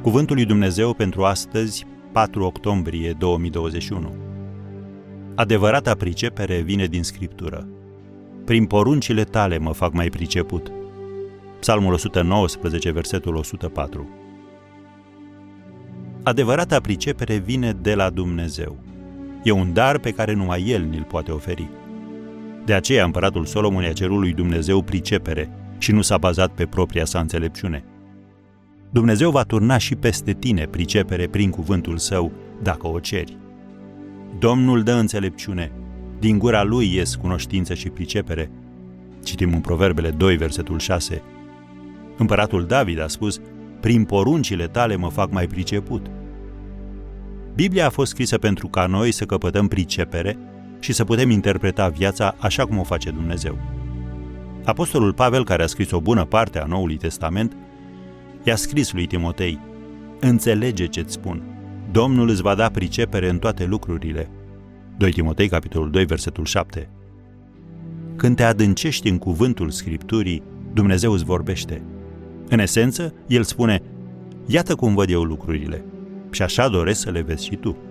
Cuvântul lui Dumnezeu pentru astăzi, 4 octombrie 2021. Adevărata pricepere vine din Scriptură. Prin poruncile tale mă fac mai priceput. Psalmul 119, versetul 104. Adevărata pricepere vine de la Dumnezeu. E un dar pe care numai El ni-l poate oferi. De aceea împăratul Solomon i-a cerut lui Dumnezeu pricepere și nu s-a bazat pe propria sa înțelepciune. Dumnezeu va turna și peste tine pricepere prin cuvântul său, dacă o ceri. Domnul dă înțelepciune, din gura lui ies cunoștință și pricepere. Citim în Proverbele 2, versetul 6. Împăratul David a spus, prin poruncile tale mă fac mai priceput. Biblia a fost scrisă pentru ca noi să căpătăm pricepere și să putem interpreta viața așa cum o face Dumnezeu. Apostolul Pavel, care a scris o bună parte a Noului Testament, i-a scris lui Timotei, înțelege ce-ți spun, Domnul îți va da pricepere în toate lucrurile. 2 Timotei, capitolul 2, versetul 7. Când te adâncești în cuvântul Scripturii, Dumnezeu îți vorbește. În esență, El spune, iată cum văd eu lucrurile și așa doresc să le vezi și tu.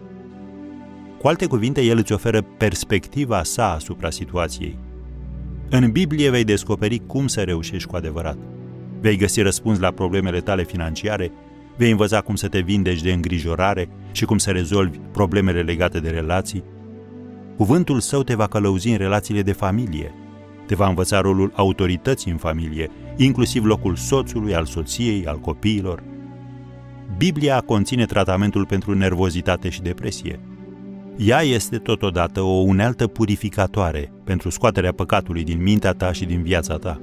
Cu alte cuvinte, El îți oferă perspectiva sa asupra situației. În Biblie vei descoperi cum să reușești cu adevărat. Vei găsi răspuns la problemele tale financiare, vei învăța cum să te vindeci de îngrijorare și cum să rezolvi problemele legate de relații. Cuvântul său te va călăuzi în relațiile de familie, te va învăța rolul autorității în familie, inclusiv locul soțului, al soției, al copiilor. Biblia conține tratamentul pentru nervozitate și depresie. Ea este totodată o unealtă purificatoare pentru scoaterea păcatului din mintea ta și din viața ta.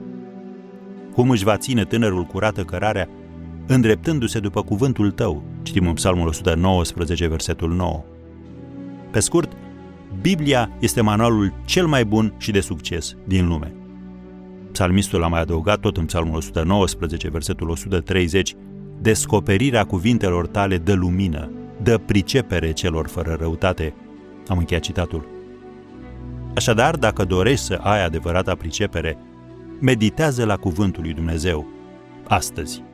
Cum își va ține tânărul curată cărarea, îndreptându-se după cuvântul tău, citim în Psalmul 119, versetul 9. Pe scurt, Biblia este manualul cel mai bun și de succes din lume. Psalmistul a mai adăugat tot în Psalmul 119, versetul 130, descoperirea cuvintelor tale dă lumină, dă pricepere celor fără răutate. Am încheiat citatul. Așadar, dacă dorești să ai adevărata pricepere, meditează la cuvântul lui Dumnezeu astăzi.